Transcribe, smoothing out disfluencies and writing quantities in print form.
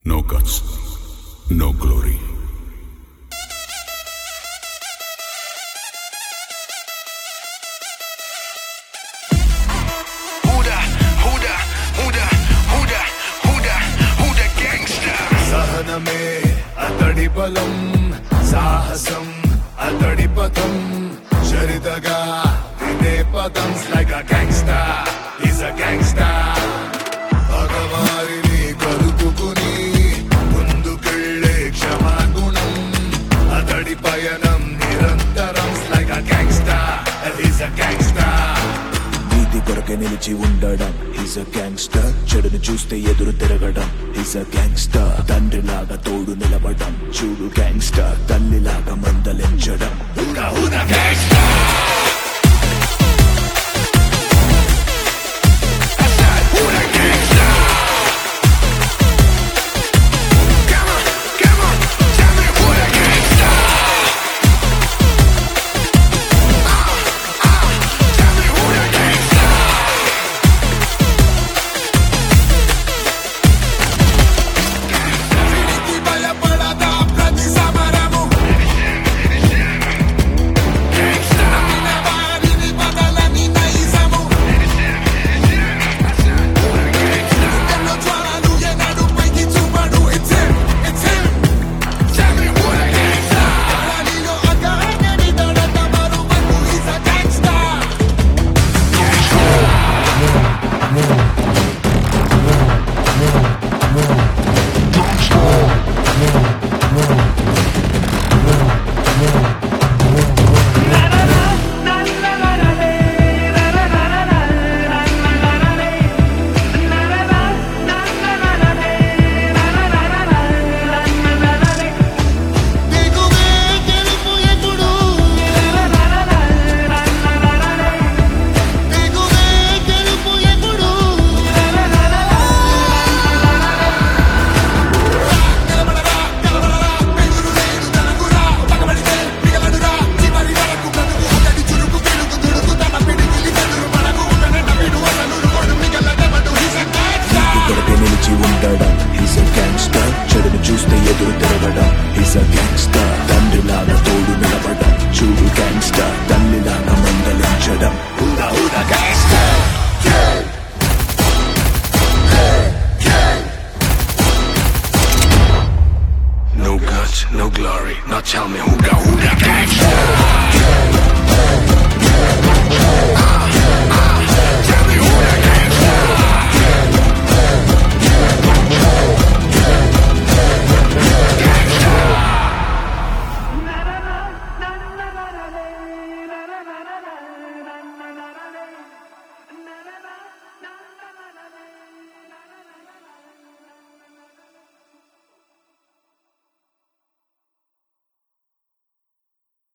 No guts, no glory. సహనమే అతడి బలం, సాహసం అతడి పథం, చరితగా ఇదే పదం. Like a gangster, is a gangster. పగవారిని కలుపుకుని ముందుకెళ్ళే క్షమాగుణం, అతడి పయనం నిరంతరం. Like a gangster, is a gangster. నీతి కొరకే నిలిచి ఉండడం, ఈజ్ అ గ్యాంగ్స్టర్. చెడును చూస్తే ఎదురు తిరగడం, ఈజ్ అ గ్యాంగ్స్టర్. తండ్రిలాగా తోడు నిలబడం, చూడు గ్యాంగ్స్టర్. తల్లిలాగా మందలించడం, చెడును చూస్తే ఎదురు తిరగడం, ఈజ్ అ గ్యాంగ్స్టర్. తండ్రిలాగా తోడు నిలబడం, చూడు గ్యాంగ్స్టర్. తల్లిలాగా మందలించడం, gangster. No guts, no glory. Now tell me who got